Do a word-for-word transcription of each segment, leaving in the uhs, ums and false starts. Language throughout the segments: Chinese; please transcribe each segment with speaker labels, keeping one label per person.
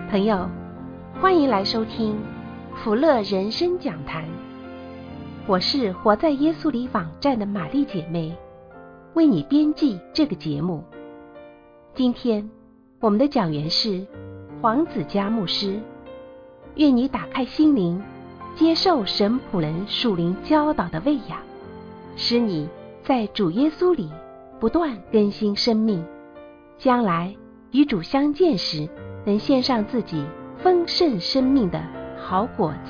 Speaker 1: 朋友，欢迎来收听福乐人生讲坛。我是活在耶稣里网站的玛丽姐妹，为你编辑这个节目。今天我们的讲员是黄子嘉牧师，愿你打开心灵，接受神仆人属灵教导的喂养，使你在主耶稣里不断更新生命，将来与主相见时，能献上自己丰盛生命的好果子。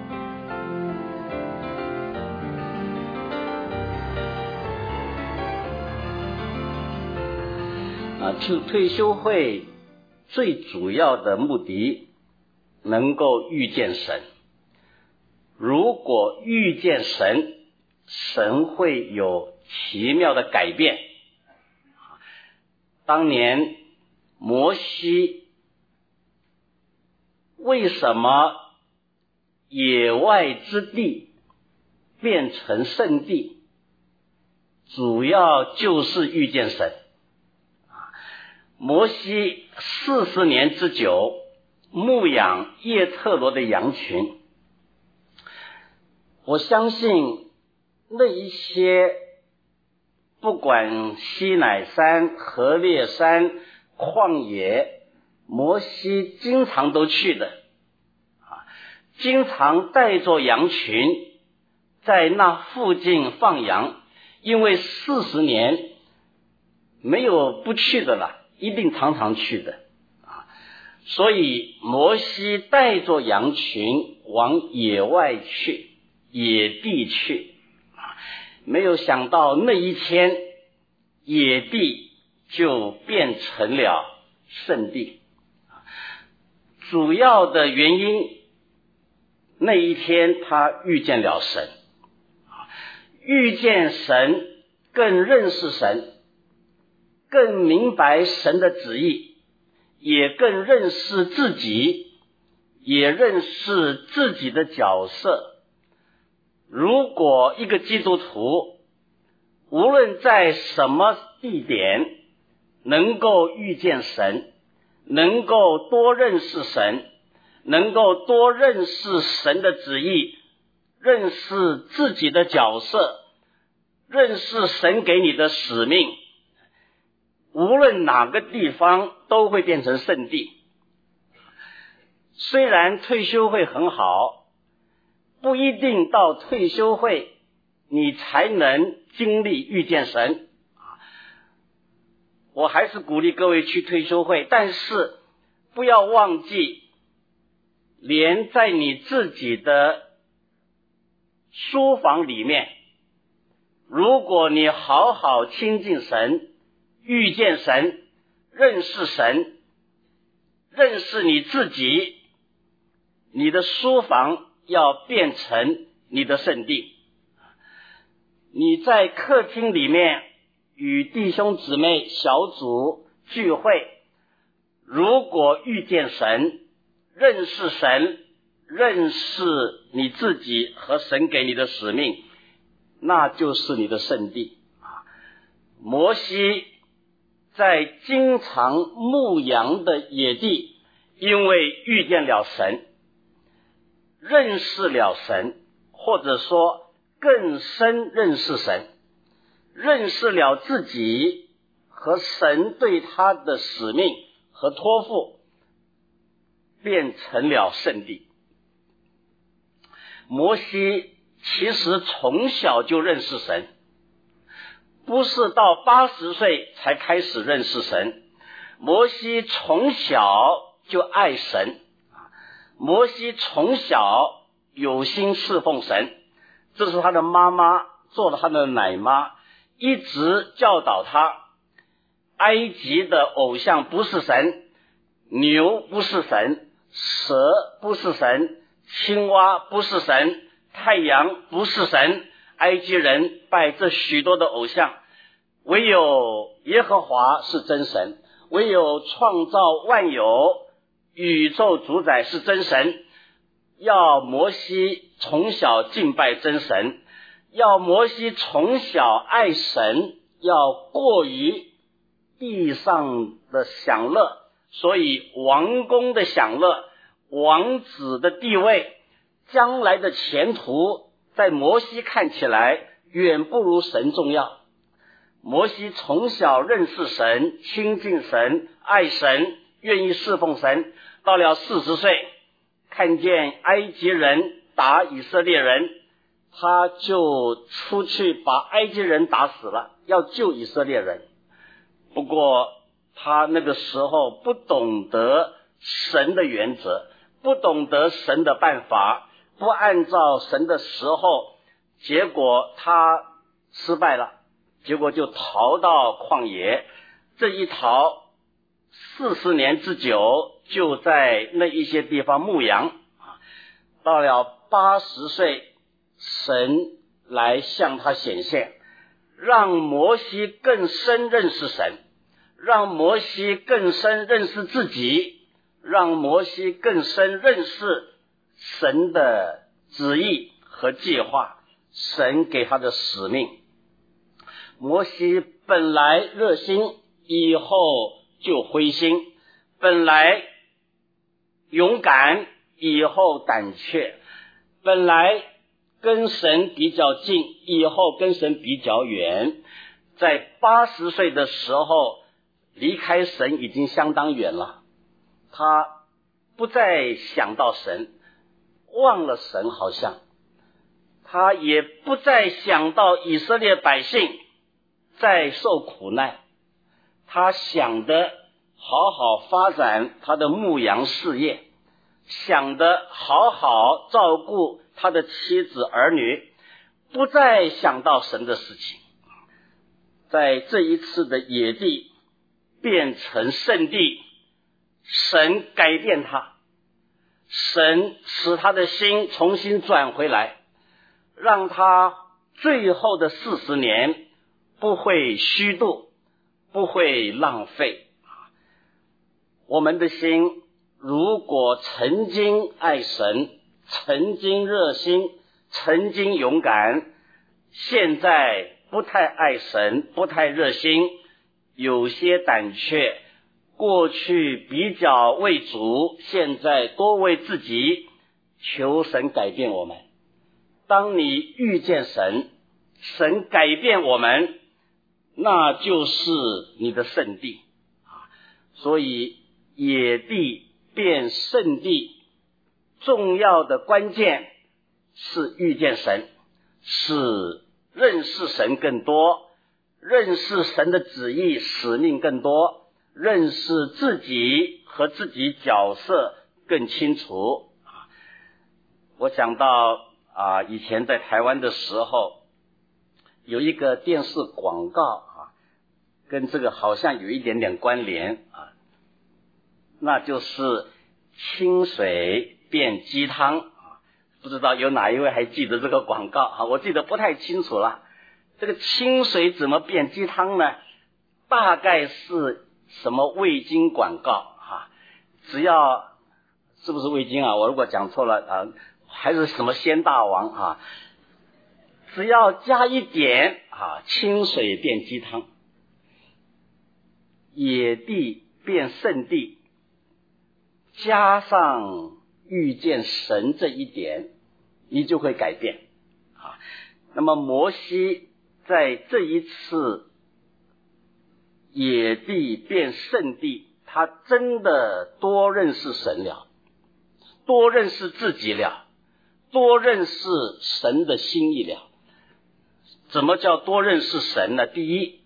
Speaker 2: 啊，去退休会最主要的目的，能够遇见神。如果遇见神，神会有奇妙的改变。当年摩西为什么野外之地变成圣地？主要就是遇见神。摩西四十年之久牧养叶特罗的羊群，我相信那一些不管西乃山、何烈山、旷野，摩西经常都去的，经常带着羊群在那附近放羊，因为四十年没有不去的了，一定常常去的。所以摩西带着羊群往野外去，野地去，没有想到那一天野地就变成了圣地。主要的原因，那一天他遇见了神，遇见神更认识神，更明白神的旨意，也更认识自己，也认识自己的角色。如果一个基督徒无论在什么地点能够遇见神，能够多认识神，能够多认识神的旨意，认识自己的角色，认识神给你的使命，无论哪个地方都会变成圣地。虽然退休会很好，不一定到退休会你才能经历遇见神。我还是鼓励各位去退休会，但是不要忘记，连在你自己的书房里面，如果你好好亲近神，遇见神，认识神，认识你自己，你的书房要变成你的圣地。你在客厅里面与弟兄姊妹小组聚会，如果遇见神，认识神，认识你自己和神给你的使命，那就是你的圣地。摩西在经常牧羊的野地，因为遇见了神，认识了神，或者说更深认识神，认识了自己和神对他的使命和托付，变成了圣地。摩西其实从小就认识神，不是到八十岁才开始认识神。摩西从小就爱神，摩西从小有心侍奉神，这是他的妈妈做了他的奶妈，一直教导他，埃及的偶像不是神，牛不是神，蛇不是神，青蛙不是神，太阳不是神。埃及人拜这许多的偶像，唯有耶和华是真神，唯有创造万有宇宙主宰是真神。要摩西从小敬拜真神，要摩西从小爱神，要过于地上的享乐， 所以王公的享乐，王子的地位，将来的前途，在摩西看起来远不如神重要。摩西从小认识神，亲近神，爱神，愿意侍奉神，到了四十岁，看见埃及人打以色列人，他就出去把埃及人打死了，要救以色列人。不过他那个时候不懂得神的原则，不懂得神的办法，不按照神的时候，结果他失败了，结果就逃到旷野。这一逃四十年之久，就在那一些地方牧羊。到了八十岁，神来向他显现，让摩西更深认识神，让摩西更深认识自己，让摩西更深认识神的旨意和计划，神给他的使命。摩西本来热心，以后就灰心；本来勇敢，以后胆怯；本来跟神比较近，以后跟神比较远。在八十岁的时候，离开神已经相当远了，他不再想到神，忘了神，好像他也不再想到以色列百姓在受苦难，他想的好好发展他的牧羊事业，想的好好照顾他的妻子儿女，不再想到神的事情。在这一次的野地变成圣地，神改变他，神使他的心重新转回来，让他最后的四十年不会虚度，不会浪费。我们的心如果曾经爱神，曾经热心，曾经勇敢，现在不太爱神，不太热心，有些胆怯，过去比较为主，现在多为自己，求神改变我们。当你遇见神，神改变我们，那就是你的圣地。所以野地变圣地，重要的关键是遇见神，是认识神更多，认识神的旨意使命更多，认识自己和自己角色更清楚。我想到啊，以前在台湾的时候，有一个电视广告啊，跟这个好像有一点点关联啊，那就是清水变鸡汤啊，不知道有哪一位还记得这个广告啊？我记得不太清楚了。这个清水怎么变鸡汤呢？大概是什么味精广告啊？只要是不是味精啊？我如果讲错了啊，还是什么鲜大王啊？只要加一点啊，清水变鸡汤，野地变圣地，加上遇见神这一点，你就会改变啊。那么摩西在这一次野地变圣地，他真的多认识神了，多认识自己了，多认识神的心意了。怎么叫多认识神呢？第一，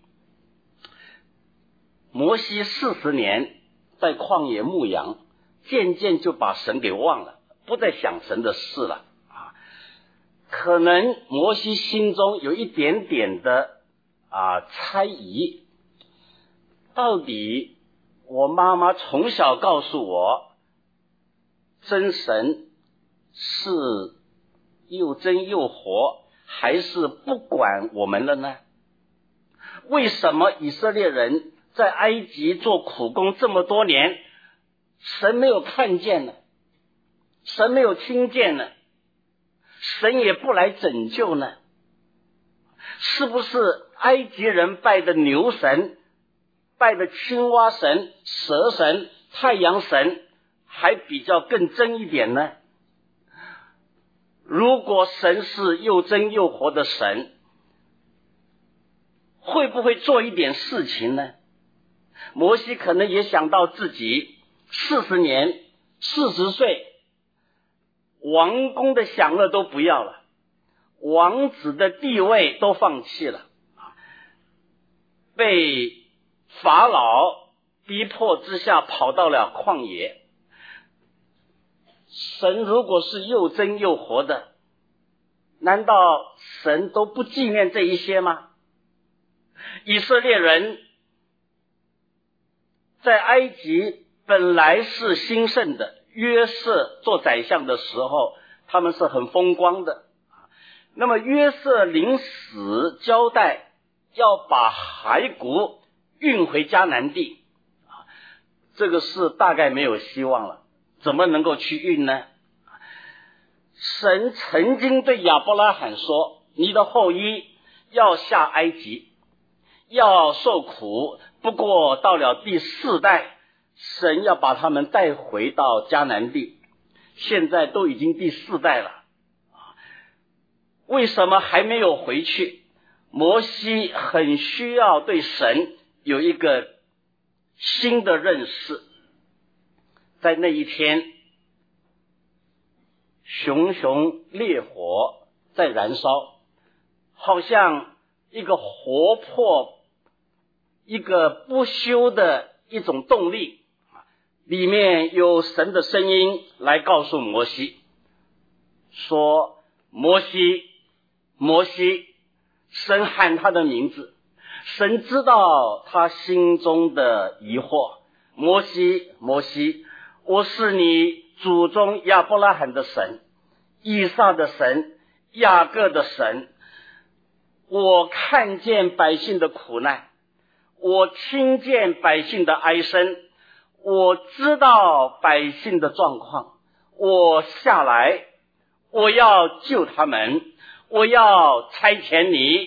Speaker 2: 摩西四十年在旷野牧羊，渐渐就把神给忘了，不再想神的事了啊。可能摩西心中有一点点的啊猜疑，到底我妈妈从小告诉我，真神是又真又活，还是不管我们了呢？为什么以色列人在埃及做苦工这么多年，神没有看见呢？神没有听见呢？神也不来拯救呢？是不是埃及人拜的牛神，拜的青蛙神、蛇神， 太阳神还比较更真一点呢？如果神是又真又活的神，会不会做一点事情呢？摩西可能也想到自己四十年四十岁，王宫的享乐都不要了，王子的地位都放弃了，被法老逼迫之下跑到了旷野。神如果是又真又活的，难道神都不纪念这一些吗？以色列人在埃及本来是兴盛的，约瑟做宰相的时候他们是很风光的。那么约瑟临死交代要把骸骨运回迦南地，这个事大概没有希望了，怎么能够去运呢？神曾经对亚伯拉罕说，你的后裔要下埃及，要受苦，不过到了第四代，神要把他们带回到迦南地，现在都已经第四代了，为什么还没有回去？摩西很需要对神有一个新的认识。在那一天，熊熊烈火在燃烧，好像一个活泼一个不休的一种动力，里面有神的声音来告诉摩西说，摩西摩西，神喊他的名字，神知道他心中的疑惑，摩西摩西，我是你祖宗亚伯拉罕的神，以撒的神，雅各的神，我看见百姓的苦难，我听见百姓的哀声，我知道百姓的状况，我下来，我要救他们，我要差遣你。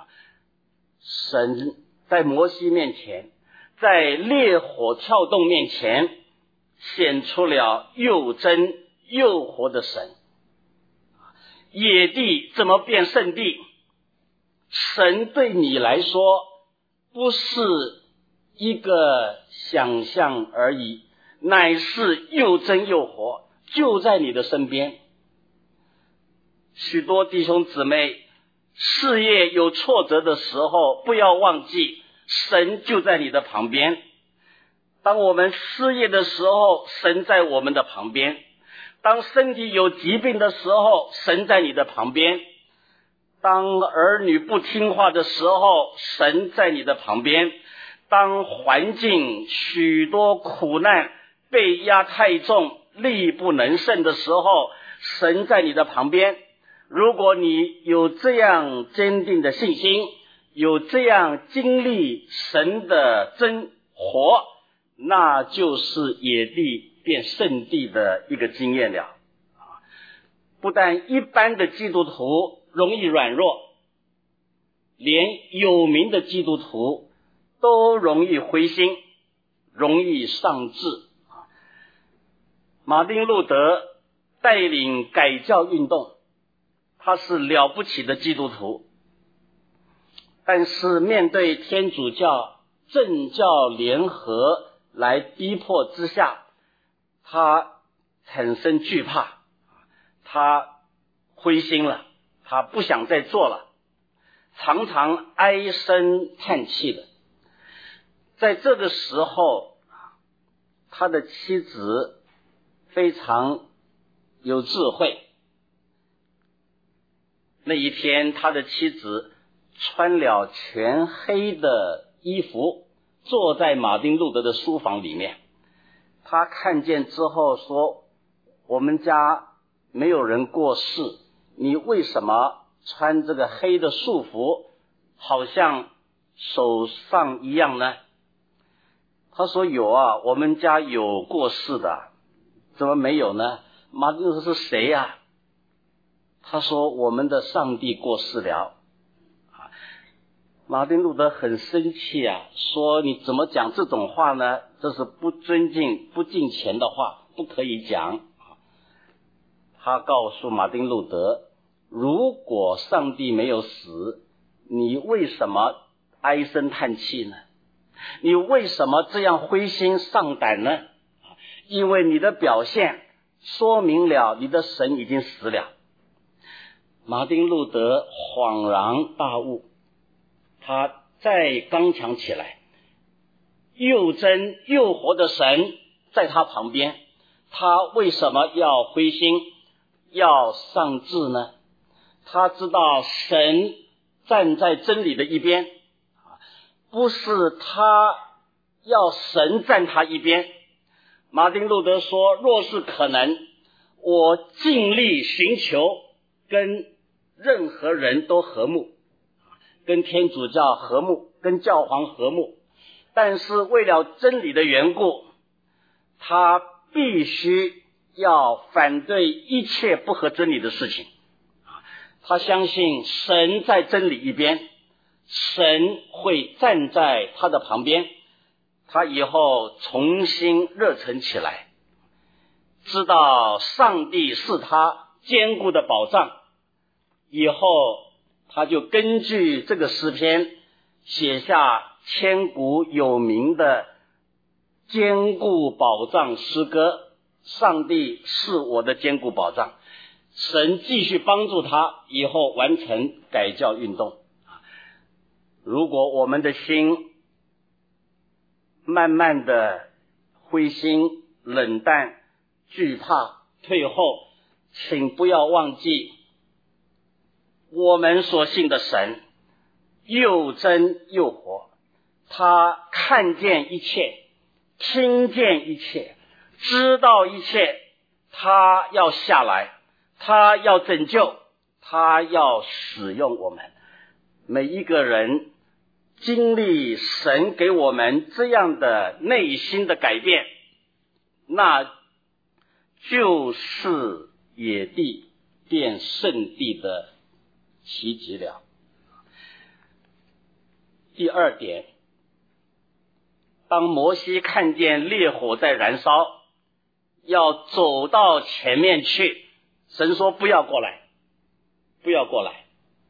Speaker 2: 神在摩西面前，在烈火跳动面前，显出了又真又活的神。野地怎么变圣地？神对你来说不是一个想象而已，乃是又真又活，就在你的身边。许多弟兄姊妹事业有挫折的时候，不要忘记神就在你的旁边。当我们失业的时候，神在我们的旁边；当身体有疾病的时候，神在你的旁边；当儿女不听话的时候，神在你的旁边；当环境许多苦难被压太重，力不能胜的时候，神在你的旁边。如果你有这样坚定的信心，有这样经历神的真活，那就是野地变圣地的一个经验了。不但一般的基督徒容易软弱，连有名的基督徒都容易灰心，容易丧志。马丁路德带领改教运动，他是了不起的基督徒，但是面对天主教政教联合来逼迫之下，他产生惧怕，他灰心了，他不想再做了，常常唉声叹气的。在这个时候，他的妻子非常有智慧。那一天，他的妻子穿了全黑的衣服，坐在马丁路德的书房里面。他看见之后说，我们家没有人过世，你为什么穿这个黑的束缚，好像手上一样呢？他说有啊，我们家有过世的，怎么没有呢？马丁路德是谁呀？他说我们的上帝过世了。 马丁路德很生气啊，说你怎么讲这种话呢？这是不尊敬不敬虔的话，不可以讲。他告诉马丁路德，如果上帝没有死，你为什么唉声叹气呢？你为什么这样灰心丧胆呢？因为你的表现说明了你的神已经死了。马丁路德恍然大悟，他再刚强起来，又真又活的神在他旁边，他为什么要灰心要丧志呢？他知道神站在真理的一边，不是他要神站他一边。马丁路德说，若是可能，我尽力寻求跟任何人都和睦，跟天主教和睦，跟教皇和睦，但是为了真理的缘故，他必须要反对一切不合真理的事情。他相信神在真理一边，神会站在他的旁边，他以后重新热忱起来，知道上帝是他坚固的保障，以后他就根据这个诗篇写下千古有名的坚固保障诗歌，上帝是我的坚固保障。神继续帮助他以后完成改教运动。如果我们的心慢慢的灰心冷淡惧怕退后，请不要忘记我们所信的神又真又活，他看见一切，听见一切，知道一切，他要下来，他要拯救，他要使用我们。每一个人经历神给我们这样的内心的改变，那就是野地变圣地的奇迹了。第二点，当摩西看见烈火在燃烧，要走到前面去，神说不要过来，不要过来，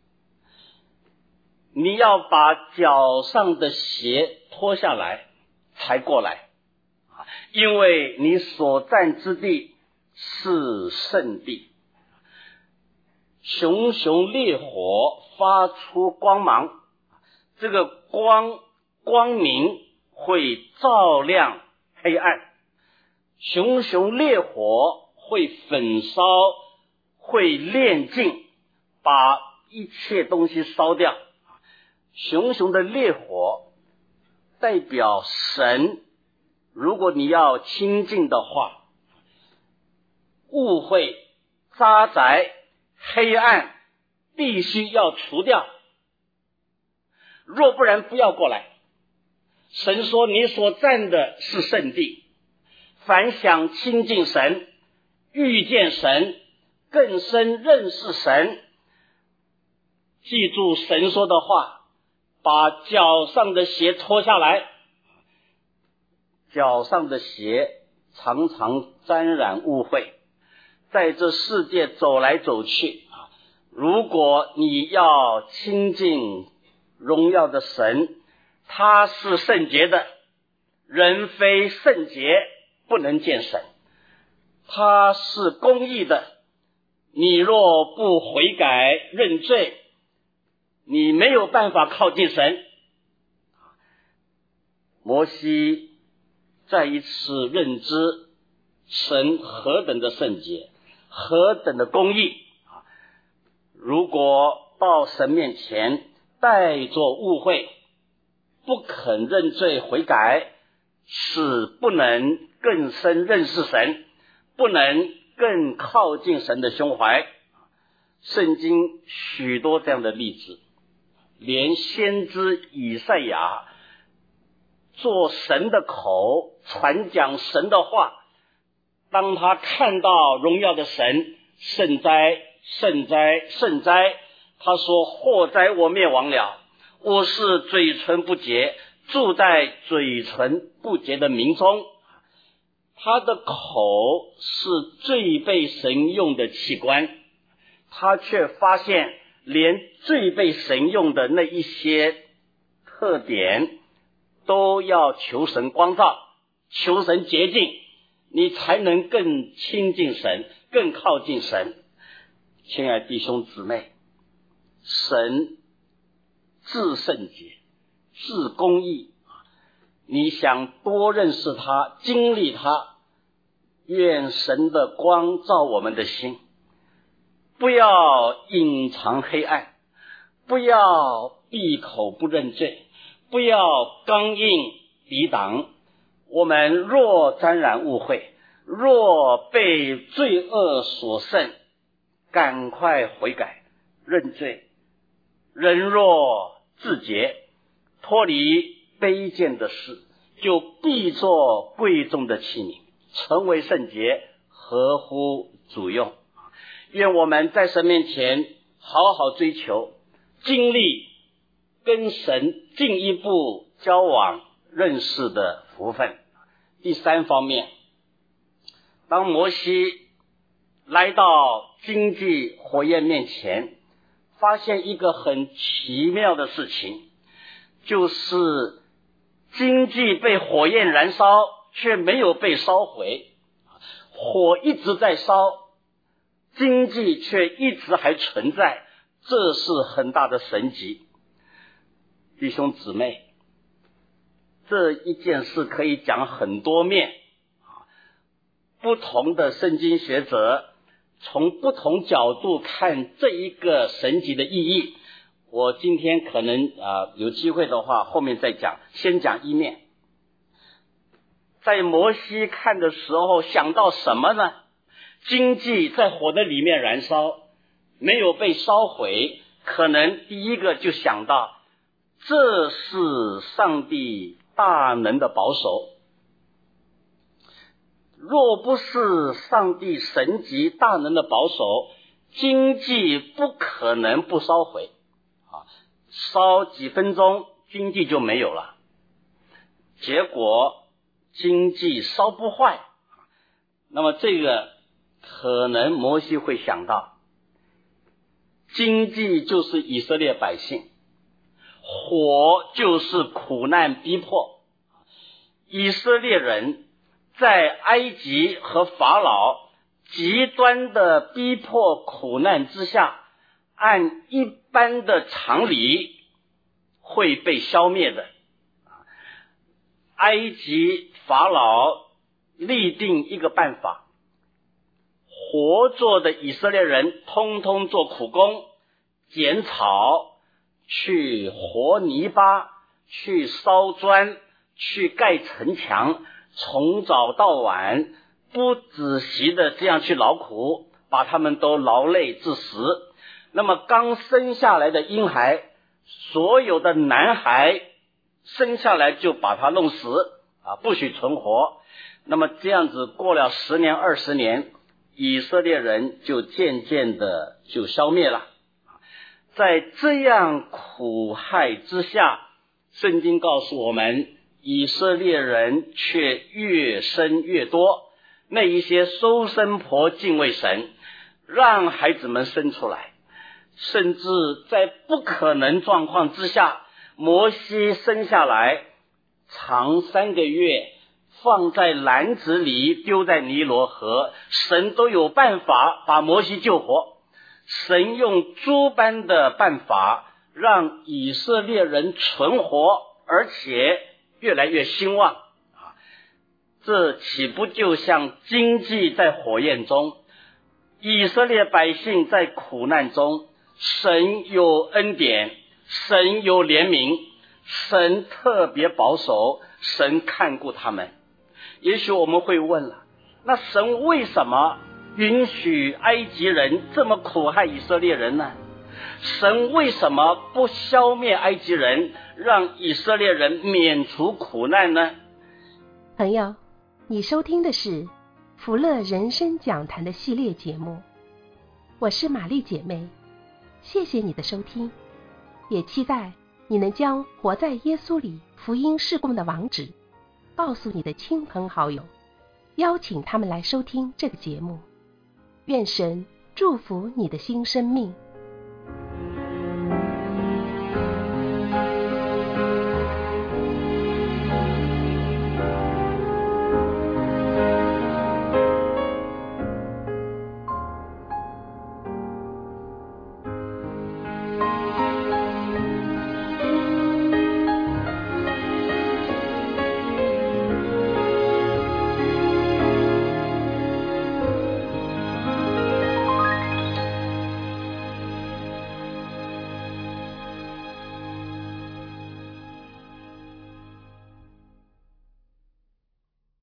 Speaker 2: 你要把脚上的鞋脱下来才过来，因为你所站之地是圣地。熊熊烈火发出光芒，这个光光明会照亮黑暗，熊熊烈火会焚烧，会炼尽，把一切东西烧掉。熊熊的烈火代表神，如果你要亲近的话，误会渣滓黑暗必须要除掉，若不然不要过来。神说你所站的是圣地，凡想亲近神遇见神更深认识神，记住神说的话，把脚上的鞋脱下来。脚上的鞋常常沾染污秽，在这世界走来走去，如果你要亲近荣耀的神，他是圣洁的，人非圣洁不能见神，他是公义的，你若不悔改认罪，你没有办法靠近神。摩西再一次认知神何等的圣洁，何等的公义。如果到神面前带着误会，不肯认罪悔改，是不能更深认识神，不能更靠近神的胸怀。圣经许多这样的例子，连先知以赛亚做神的口传讲神的话，当他看到荣耀的神，圣哉圣哉圣哉，他说祸哉我灭亡了， 我是嘴唇不洁，住在嘴唇不洁的民中。他的口是最被神用的器官，他却发现连最被神用的那一些特点都要求神光照，求神洁净，你才能更亲近神，更靠近神。亲爱的弟兄姊妹，神至圣洁，至公义，你想多认识他，经历他，愿神的光照我们的心，不要隐藏黑暗，不要闭口不认罪，不要刚硬抵挡。我们若沾染污秽，若被罪恶所胜，赶快悔改认罪。人若自洁，脱离卑贱的事，就必做贵重的器皿，成为圣洁，合乎主用。愿我们在神面前好好追求，经历跟神进一步交往认识的福分。第三方面，当摩西来到荆棘火焰面前，发现一个很奇妙的事情，就是荆棘被火焰燃烧，却没有被烧毁，火一直在烧，荆棘却一直还存在，这是很大的神迹。弟兄姊妹，这一件事可以讲很多面，不同的圣经学者从不同角度看这一个神迹的意义。我今天可能啊、呃、有机会的话后面再讲，先讲一面。在摩西看的时候想到什么呢？荆棘在火的里面燃烧，没有被烧毁，可能第一个就想到这是上帝大能的保守。若不是上帝神级大能的保守，荆棘不可能不烧毁啊，烧几分钟荆棘就没有了。结果荆棘烧不坏，那么这个可能摩西会想到，荆棘就是以色列百姓，火就是苦难逼迫。以色列人在埃及和法老极端的逼迫苦难之下，按一般的常理会被消灭的。埃及法老立定一个办法，活着的以色列人通通做苦工，剪草，去和泥巴，去烧砖，去盖城墙，从早到晚不仔细的这样去劳苦，把他们都劳累致死。那么刚生下来的婴孩，所有的男孩生下来就把他弄死啊，不许存活。那么这样子过了十年二十年，以色列人就渐渐的就消灭了。在这样苦害之下，圣经告诉我们，以色列人却越生越多。那一些收生婆敬畏神，让孩子们生出来，甚至在不可能状况之下，摩西生下来长三个月，放在篮子里丢在尼罗河，神都有办法把摩西救活。神用诸般的办法让以色列人存活，而且越来越兴旺。这岂不就像荆棘在火焰中，以色列百姓在苦难中，神有恩典，神有怜悯，神特别保守，神看顾他们。也许我们会问了，那神为什么允许埃及人这么苦害以色列人呢？神为什么不消灭埃及人，让以色列人免除苦难呢？
Speaker 1: 朋友，你收听的是福乐人生讲坛的系列节目，我是玛丽姐妹，谢谢你的收听，也期待你能将活在耶稣里福音事工的网址告诉你的亲朋好友，邀请他们来收听这个节目。愿神祝福你的新生命。